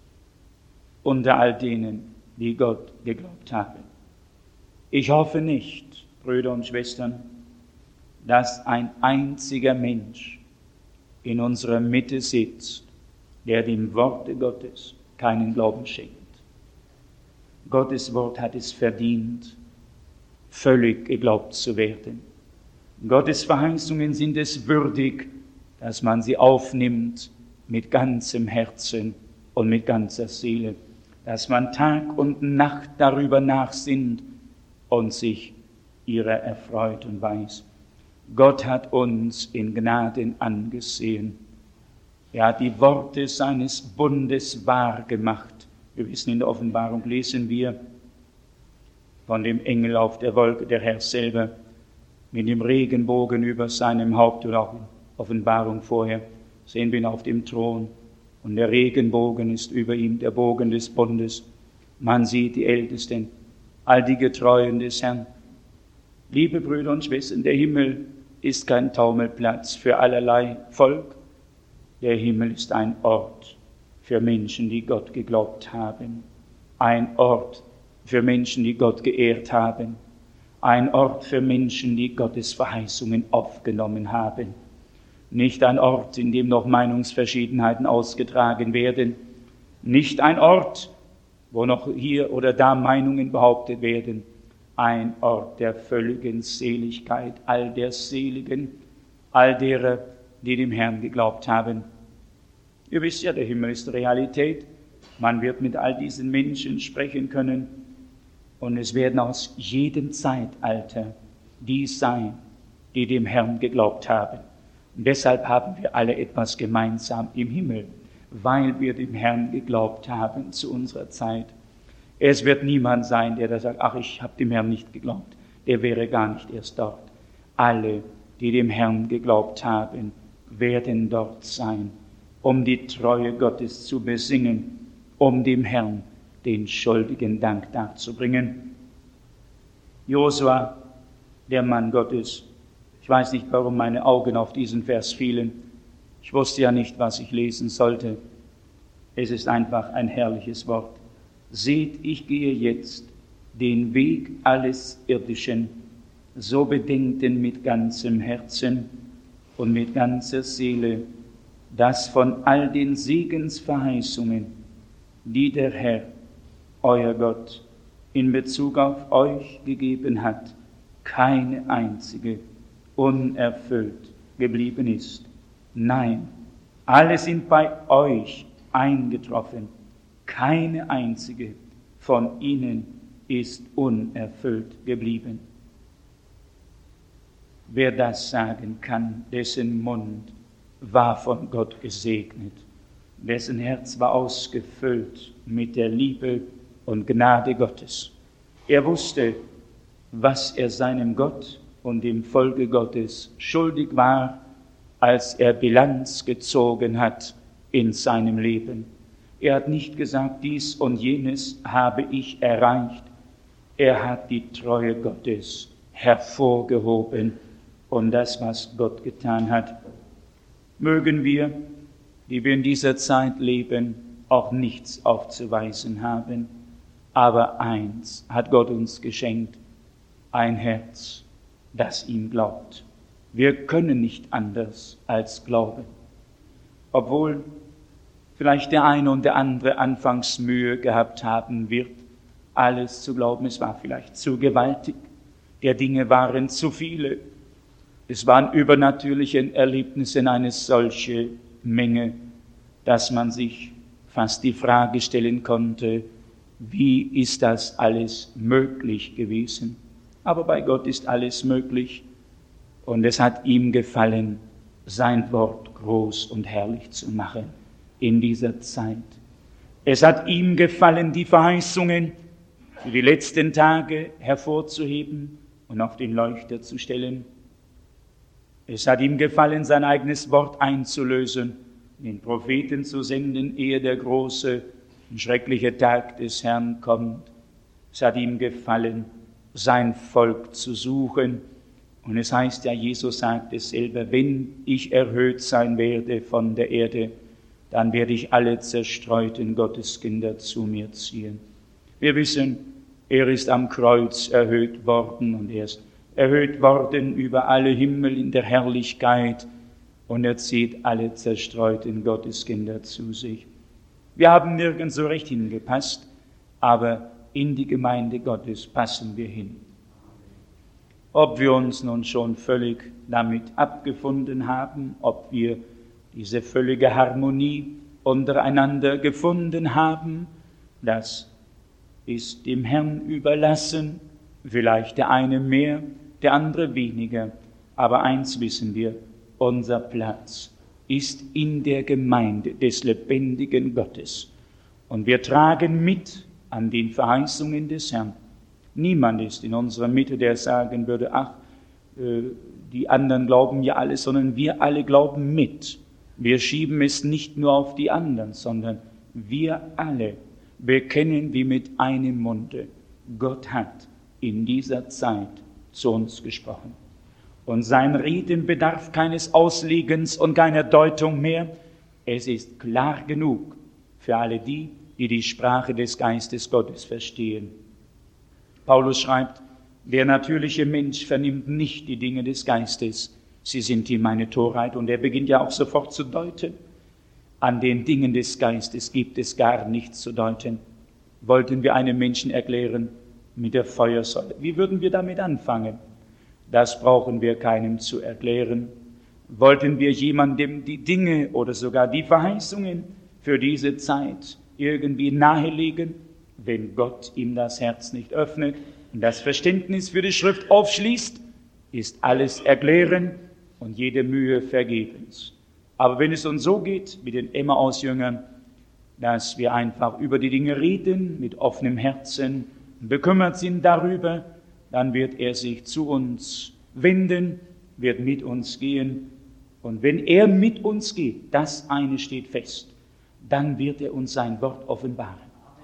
unter all denen, die Gott geglaubt haben. Ich hoffe nicht, Brüder und Schwestern, dass ein einziger Mensch in unserer Mitte sitzt, der dem Worte Gottes keinen Glauben schenkt. Gottes Wort hat es verdient, völlig geglaubt zu werden. Gottes Verheißungen sind es würdig, dass man sie aufnimmt mit ganzem Herzen und mit ganzer Seele, dass man Tag und Nacht darüber nachsinnt und sich ihrer erfreut und weiß. Gott hat uns in Gnaden angesehen. Er hat die Worte seines Bundes wahr gemacht. Wir wissen, in der Offenbarung lesen wir von dem Engel auf der Wolke, der Herr selber, mit dem Regenbogen über seinem Haupt, oder auch in Offenbarung vorher, sehen wir ihn auf dem Thron. Und der Regenbogen ist über ihm, der Bogen des Bundes. Man sieht die Ältesten, all die Getreuen des Herrn. Liebe Brüder und Schwestern, der Himmel ist kein Taumelplatz für allerlei Volk. Der Himmel ist ein Ort für Menschen, die Gott geglaubt haben. Ein Ort für Menschen, die Gott geehrt haben. Ein Ort für Menschen, die Gottes Verheißungen aufgenommen haben. Nicht ein Ort, in dem noch Meinungsverschiedenheiten ausgetragen werden. Nicht ein Ort, wo noch hier oder da Meinungen behauptet werden. Ein Ort der völligen Seligkeit, all der Seligen, all derer, die dem Herrn geglaubt haben. Ihr wisst ja, der Himmel ist Realität. Man wird mit all diesen Menschen sprechen können. Und es werden aus jedem Zeitalter die sein, die dem Herrn geglaubt haben. Und deshalb haben wir alle etwas gemeinsam im Himmel. weil wir dem Herrn geglaubt haben zu unserer Zeit. Es wird niemand sein, der da sagt, ach, ich habe dem Herrn nicht geglaubt. Der wäre gar nicht erst dort. Alle, die dem Herrn geglaubt haben, werden dort sein, um die Treue Gottes zu besingen, um dem Herrn den schuldigen Dank darzubringen. Josua, der Mann Gottes, ich weiß nicht, warum meine Augen auf diesen Vers fielen. Ich wusste ja nicht, was ich lesen sollte. Es ist einfach ein herrliches Wort. Seht, ich gehe jetzt den Weg alles Irdischen, so bedenken mit ganzem Herzen und mit ganzer Seele, dass von all den Segensverheißungen, die der Herr, euer Gott, in Bezug auf euch gegeben hat, keine einzige unerfüllt geblieben ist. Nein, alle sind bei euch eingetroffen. Keine einzige von ihnen ist unerfüllt geblieben. Wer das sagen kann, dessen Mund war von Gott gesegnet, dessen Herz war ausgefüllt mit der Liebe und Gnade Gottes. Er wusste, was er seinem Gott und dem Volke Gottes schuldig war, als er Bilanz gezogen hat in seinem Leben. Er hat nicht gesagt, dies und jenes habe ich erreicht. Er hat die Treue Gottes hervorgehoben und das, was Gott getan hat. Mögen wir, die wir in dieser Zeit leben, auch nichts aufzuweisen haben. Aber eins hat Gott uns geschenkt, ein Herz, das ihm glaubt. Wir können nicht anders als glauben. Obwohl vielleicht der eine und der andere anfangs Mühe gehabt haben wird, alles zu glauben. Es war vielleicht zu gewaltig. Der Dinge waren zu viele. Es waren übernatürliche Erlebnisse eine solche Menge, dass man sich fast die Frage stellen konnte, wie ist das alles möglich gewesen? Aber bei Gott ist alles möglich und es hat ihm gefallen, sein Wort groß und herrlich zu machen in dieser Zeit. Es hat ihm gefallen, die Verheißungen für die letzten Tage hervorzuheben und auf den Leuchter zu stellen. Es hat ihm gefallen, sein eigenes Wort einzulösen, den Propheten zu senden, ehe der große und schreckliche Tag des Herrn kommt. Es hat ihm gefallen, sein Volk zu suchen. Und es heißt ja, Jesus sagt es selber, wenn ich erhöht sein werde von der Erde, dann werde ich alle zerstreuten Gotteskinder zu mir ziehen. Wir wissen, er ist am Kreuz erhöht worden und er ist erhöht worden über alle Himmel in der Herrlichkeit und er zieht alle zerstreuten Gotteskinder zu sich. Wir haben nirgends so recht hingepasst, aber in die Gemeinde Gottes passen wir hin. Ob wir uns nun schon völlig damit abgefunden haben, ob wir diese völlige Harmonie untereinander gefunden haben, das ist dem Herrn überlassen, vielleicht der eine mehr, der andere weniger, aber eins wissen wir, unser Platz ist in der Gemeinde des lebendigen Gottes und wir tragen mit an den Verheißungen des Herrn. Niemand ist in unserer Mitte, der sagen würde, ach, äh, die anderen glauben ja alles, sondern wir alle glauben mit. Wir schieben es nicht nur auf die anderen, sondern wir alle bekennen wie mit einem Munde, Gott hat in dieser Zeit zu uns gesprochen. Und sein Reden bedarf keines Auslegens und keiner Deutung mehr. Es ist klar genug für alle die, die die Sprache des Geistes Gottes verstehen. Paulus schreibt, der natürliche Mensch vernimmt nicht die Dinge des Geistes, sie sind ihm eine Torheit. Und er beginnt ja auch sofort zu deuten. An den Dingen des Geistes gibt es gar nichts zu deuten. Wollten wir einem Menschen erklären mit der Feuersäule, wie würden wir damit anfangen? Das brauchen wir keinem zu erklären. Wollten wir jemandem die Dinge oder sogar die Verheißungen für diese Zeit irgendwie nahelegen, wenn Gott ihm das Herz nicht öffnet und das Verständnis für die Schrift aufschließt, ist alles erklären und jede Mühe vergebens. Aber wenn es uns so geht mit den Emmaus-Jüngern, dass wir einfach über die Dinge reden, mit offenem Herzen, bekümmert sind darüber, dann wird er sich zu uns wenden, wird mit uns gehen. Und wenn er mit uns geht, das eine steht fest, dann wird er uns sein Wort offenbaren.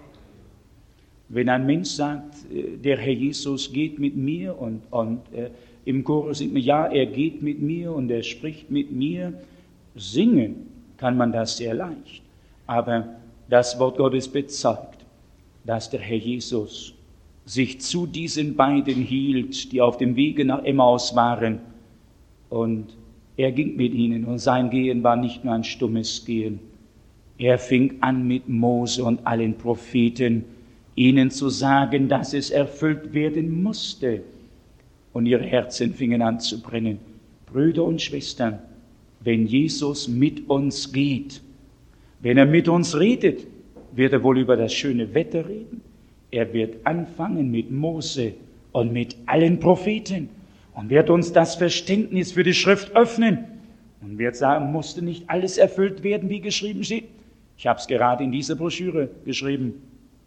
Wenn ein Mensch sagt, der Herr Jesus geht mit mir und, und äh, im Chorus singt man, ja, er geht mit mir und er spricht mit mir, singen kann man das sehr leicht. Aber das Wort Gottes bezeugt, dass der Herr Jesus sich zu diesen beiden hielt, die auf dem Wege nach Emmaus waren. Und er ging mit ihnen und sein Gehen war nicht nur ein stummes Gehen. Er fing an mit Mose und allen Propheten, ihnen zu sagen, dass es erfüllt werden musste. Und ihre Herzen fingen an zu brennen. Brüder und Schwestern, wenn Jesus mit uns geht, wenn er mit uns redet, wird er wohl über das schöne Wetter reden. Er wird anfangen mit Mose und mit allen Propheten und wird uns das Verständnis für die Schrift öffnen und wird sagen, musste nicht alles erfüllt werden, wie geschrieben steht. Ich habe es gerade in dieser Broschüre geschrieben.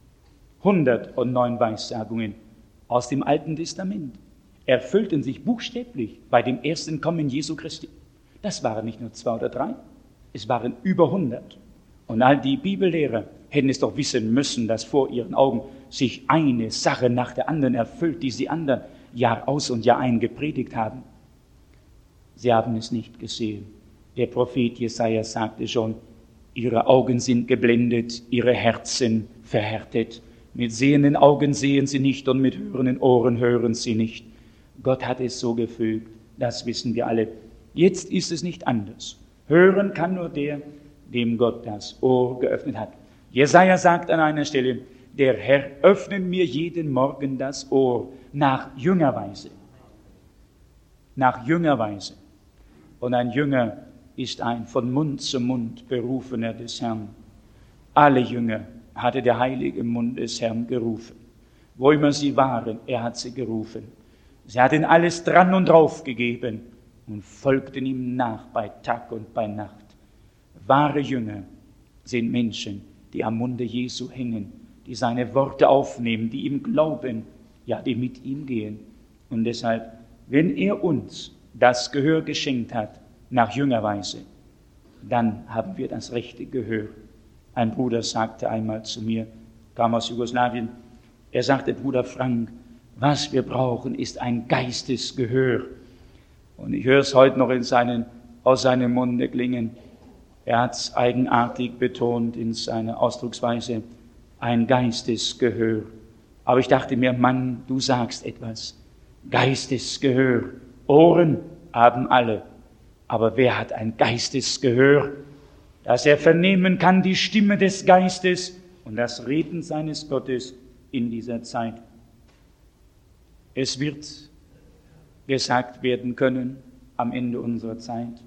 hundertneun Weissagungen aus dem Alten Testament erfüllten sich buchstäblich bei dem ersten Kommen Jesu Christi. Das waren nicht nur zwei oder drei, es waren über hundert. Und all die Bibellehrer hätten es doch wissen müssen, dass vor ihren Augen sich eine Sache nach der anderen erfüllt, die sie anderen Jahr aus und Jahr ein gepredigt haben. Sie haben es nicht gesehen. Der Prophet Jesaja sagte schon, ihre Augen sind geblendet, ihre Herzen verhärtet. Mit sehenden Augen sehen sie nicht und mit hörenden Ohren hören sie nicht. Gott hat es so gefügt, das wissen wir alle. Jetzt ist es nicht anders. Hören kann nur der, dem Gott das Ohr geöffnet hat. Jesaja sagt an einer Stelle, der Herr öffnet mir jeden Morgen das Ohr nach Jüngerweise. Nach Jüngerweise. Und ein Jünger ist ein von Mund zu Mund Berufener des Herrn. Alle Jünger hatte der heilige Mund des Herrn gerufen. Wo immer sie waren, er hat sie gerufen. Sie hatten alles dran und drauf gegeben und folgten ihm nach bei Tag und bei Nacht. Wahre Jünger sind Menschen, die am Munde Jesu hängen, die seine Worte aufnehmen, die ihm glauben, ja, die mit ihm gehen. Und deshalb, wenn er uns das Gehör geschenkt hat, nach Jüngerweise, dann haben wir das rechte Gehör. Ein Bruder sagte einmal zu mir, kam aus Jugoslawien, er sagte, Bruder Frank, was wir brauchen, ist ein Geistesgehör. Und ich höre es heute noch in seinen, aus seinem Munde klingen. Er hat es eigenartig betont in seiner Ausdrucksweise, ein Geistesgehör. Aber ich dachte mir, Mann, du sagst etwas. Geistesgehör. Ohren haben alle. Aber wer hat ein Geistesgehör, dass er vernehmen kann die Stimme des Geistes und das Reden seines Gottes in dieser Zeit? Es wird gesagt werden können am Ende unserer Zeit,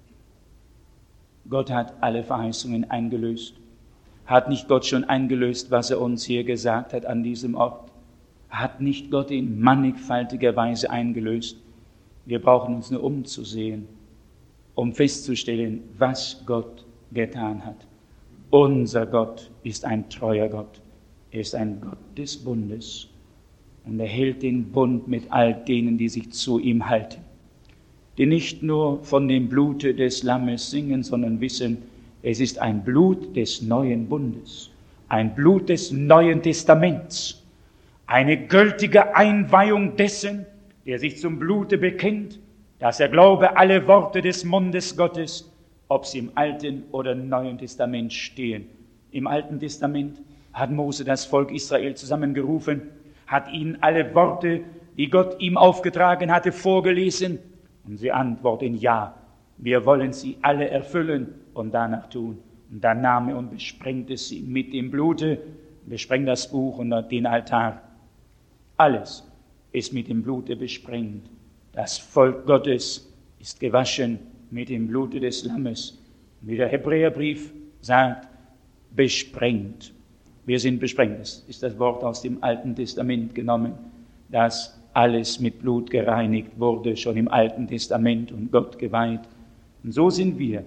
Gott hat alle Verheißungen eingelöst. Hat nicht Gott schon eingelöst, was er uns hier gesagt hat an diesem Ort? Hat nicht Gott in mannigfaltiger Weise eingelöst? Wir brauchen uns nur umzusehen, um festzustellen, was Gott getan hat. Unser Gott ist ein treuer Gott. Er ist ein Gott des Bundes. Und er hält den Bund mit all denen, die sich zu ihm halten, die nicht nur von dem Blute des Lammes singen, sondern wissen, es ist ein Blut des neuen Bundes, ein Blut des Neuen Testaments, eine gültige Einweihung dessen, der sich zum Blute bekennt, dass er glaube, alle Worte des Mundes Gottes, ob sie im Alten oder Neuen Testament stehen. Im Alten Testament hat Mose das Volk Israel zusammengerufen, hat ihnen alle Worte, die Gott ihm aufgetragen hatte, vorgelesen. Und sie antworten, ja, wir wollen sie alle erfüllen und danach tun. Und dann nahm er und besprengte sie mit dem Blute, besprengt das Buch und den Altar. Alles ist mit dem Blute besprengt. Das Volk Gottes ist gewaschen mit dem Blute des Lammes. Wie der Hebräerbrief sagt, besprengt. Wir sind besprengt. Das ist das Wort aus dem Alten Testament genommen, dass alles mit Blut gereinigt wurde, schon im Alten Testament und Gott geweiht. Und so sind wir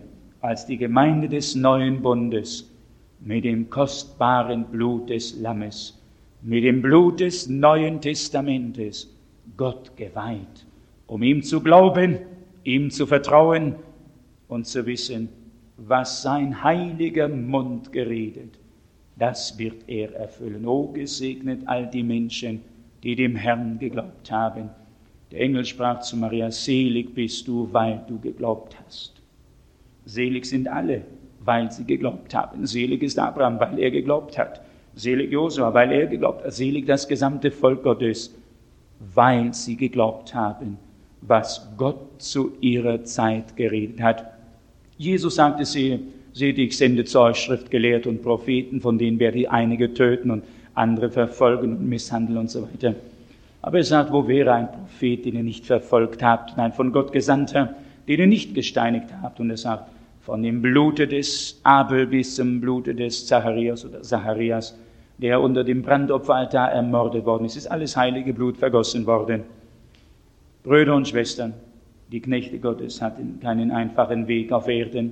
als die Gemeinde des neuen Bundes mit dem kostbaren Blut des Lammes, mit dem Blut des Neuen Testamentes Gott geweiht, um ihm zu glauben, ihm zu vertrauen und zu wissen, was sein heiliger Mund geredet, das wird er erfüllen. O gesegnet all die Menschen, die dem Herrn geglaubt haben. Der Engel sprach zu Maria, selig bist du, weil du geglaubt hast. Selig sind alle, weil sie geglaubt haben. Selig ist Abraham, weil er geglaubt hat. Selig Josua, weil er geglaubt hat. Selig das gesamte Volk Gottes, weil sie geglaubt haben, was Gott zu ihrer Zeit geredet hat. Jesus sagte, seht, ich sende zu euch Schriftgelehrte und Propheten, von denen werde ich einige töten und andere verfolgen und misshandeln und so weiter. Aber er sagt, wo wäre ein Prophet, den ihr nicht verfolgt habt, nein, von Gott Gesandter, den ihr nicht gesteinigt habt? Und er sagt, von dem Blute des Abel bis zum Blute des Zacharias oder Zacharias, der unter dem Brandopferaltar ermordet worden ist, ist alles heilige Blut vergossen worden. Brüder und Schwestern, die Knechte Gottes hatten keinen einfachen Weg auf Erden.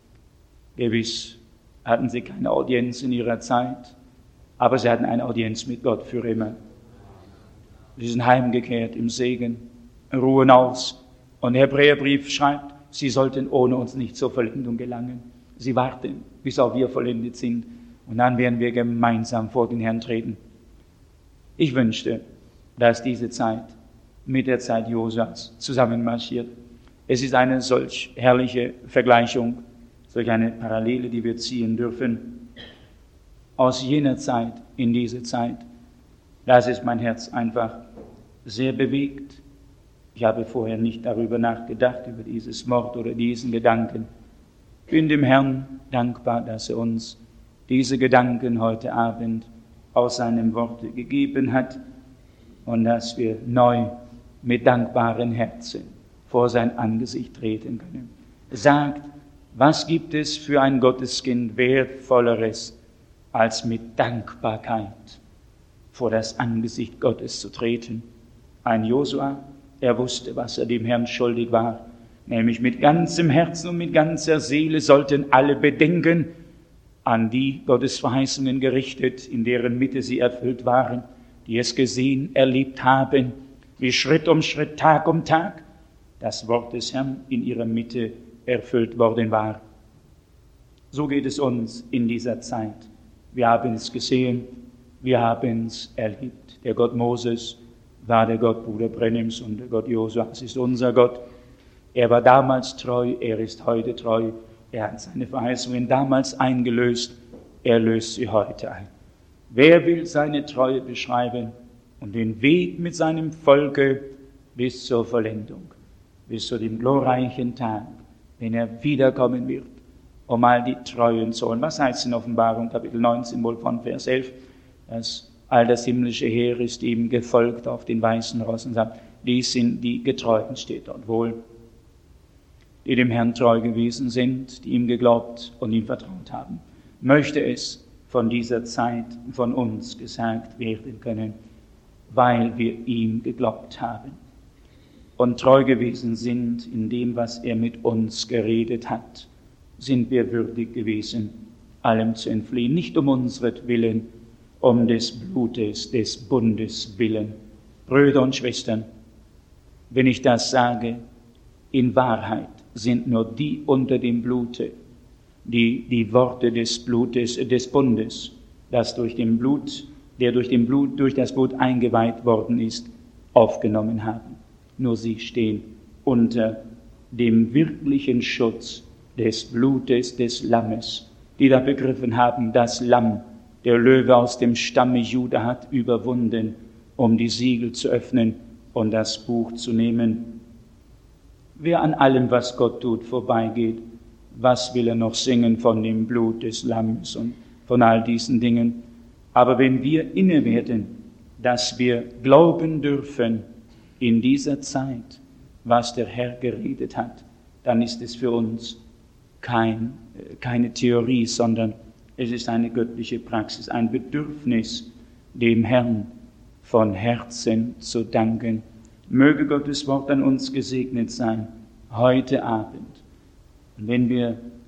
Gewiss hatten sie keine Audienz in ihrer Zeit, aber sie hatten eine Audienz mit Gott für immer. Sie sind heimgekehrt im Segen, ruhen aus. Und der Hebräerbrief schreibt, sie sollten ohne uns nicht zur Vollendung gelangen. Sie warten, bis auch wir vollendet sind. Und dann werden wir gemeinsam vor den Herrn treten. Ich wünschte, dass diese Zeit mit der Zeit Josuas zusammenmarschiert. Es ist eine solch herrliche Vergleichung, solch eine Parallele, die wir ziehen dürfen. Aus jener Zeit in diese Zeit, das ist mein Herz einfach sehr bewegt. Ich habe vorher nicht darüber nachgedacht, über dieses Wort oder diesen Gedanken. Ich bin dem Herrn dankbar, dass er uns diese Gedanken heute Abend aus seinem Worte gegeben hat und dass wir neu mit dankbaren Herzen vor sein Angesicht treten können. Sagt, was gibt es für ein Gotteskind Wertvolleres, als mit Dankbarkeit vor das Angesicht Gottes zu treten? Ein Josua, er wusste, was er dem Herrn schuldig war, nämlich mit ganzem Herzen und mit ganzer Seele sollten alle bedenken, an die Gottes Verheißungen gerichtet, in deren Mitte sie erfüllt waren, die es gesehen, erlebt haben, wie Schritt um Schritt, Tag um Tag das Wort des Herrn in ihrer Mitte erfüllt worden war. So geht es uns in dieser Zeit. Wir haben es gesehen, wir haben es erlebt. Der Gott Moses war der Gott Bruder Brennims und der Gott Josuas ist unser Gott. Er war damals treu, er ist heute treu. Er hat seine Verheißungen damals eingelöst, er löst sie heute ein. Wer will seine Treue beschreiben und den Weg mit seinem Volke bis zur Vollendung, bis zu dem glorreichen Tag, wenn er wiederkommen wird, um all die Treuen zu holen. Was heißt in Offenbarung Kapitel neunzehn, wohl von Vers elf, dass all das himmlische Heer ist ihm gefolgt auf den weißen Rossen, sagt, dies sind die Getreuen, steht dort wohl, die dem Herrn treu gewesen sind, die ihm geglaubt und ihm vertraut haben. Möchte es von dieser Zeit von uns gesagt werden können, weil wir ihm geglaubt haben und treu gewesen sind in dem, was er mit uns geredet hat, sind wir würdig gewesen, allem zu entfliehen, nicht um unsretwillen, um des Blutes, des Bundes willen. Brüder und Schwestern, wenn ich das sage, in Wahrheit sind nur die unter dem Blute, die die Worte des Blutes, des Bundes, das durch den Blut, der durch den Blut, durch das Blut eingeweiht worden ist, aufgenommen haben. Nur sie stehen unter dem wirklichen Schutz des Blutes des Lammes, die da begriffen haben, das Lamm, der Löwe aus dem Stamme Juda hat überwunden, um die Siegel zu öffnen und das Buch zu nehmen. Wer an allem, was Gott tut, vorbeigeht, was will er noch singen von dem Blut des Lammes und von all diesen Dingen? Aber wenn wir inne werden, dass wir glauben dürfen in dieser Zeit, was der Herr geredet hat, dann ist es für uns kein, keine Theorie, sondern es ist eine göttliche Praxis, ein Bedürfnis, dem Herrn von Herzen zu danken. Möge Gottes Wort an uns gesegnet sein, heute Abend. Und wenn wir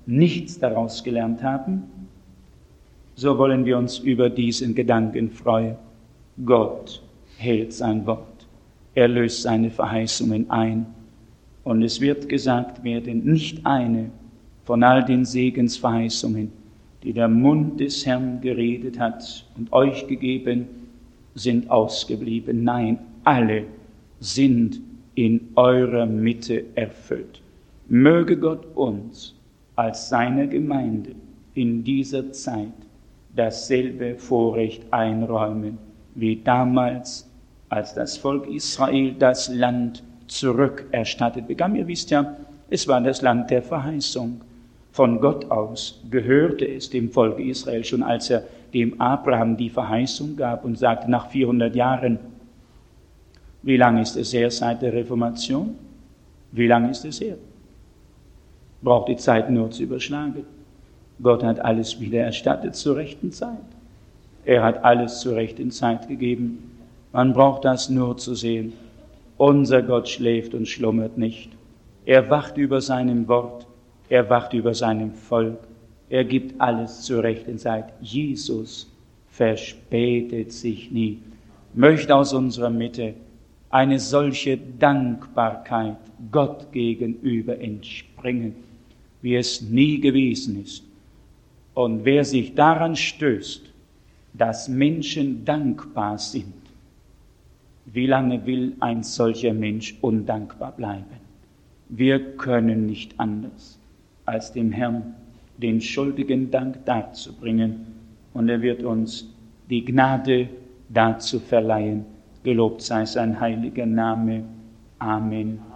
nichts daraus gelernt haben, so wollen wir uns über diesen Gedanken freuen. Gott hält sein Wort. Er löst seine Verheißungen ein. Und es wird gesagt werden, nicht eine von all den Segensverheißungen, die der Mund des Herrn geredet hat und euch gegeben, sind ausgeblieben. Nein, alle sind in eurer Mitte erfüllt. Möge Gott uns als seine Gemeinde in dieser Zeit dasselbe Vorrecht einräumen, wie damals, als das Volk Israel das Land zurückerstattet bekam. Ihr wisst ja, es war das Land der Verheißung. Von Gott aus gehörte es dem Volk Israel schon, als er dem Abraham die Verheißung gab und sagte, nach vierhundert Jahren, wie lange ist es her seit der Reformation? Wie lange ist es her? Braucht die Zeit nur zu überschlagen. Gott hat alles wieder erstattet zur rechten Zeit. Er hat alles zur rechten Zeit gegeben. Man braucht das nur zu sehen. Unser Gott schläft und schlummert nicht. Er wacht über seinem Wort. Er wacht über seinem Volk. Er gibt alles zur rechten Zeit. Jesus verspätet sich nie. Möchte aus unserer Mitte eine solche Dankbarkeit Gott gegenüber entspringen, wie es nie gewesen ist. Und wer sich daran stößt, dass Menschen dankbar sind, wie lange will ein solcher Mensch undankbar bleiben? Wir können nicht anders, als dem Herrn den schuldigen Dank darzubringen. Und er wird uns die Gnade dazu verleihen. Gelobt sei sein heiliger Name. Amen.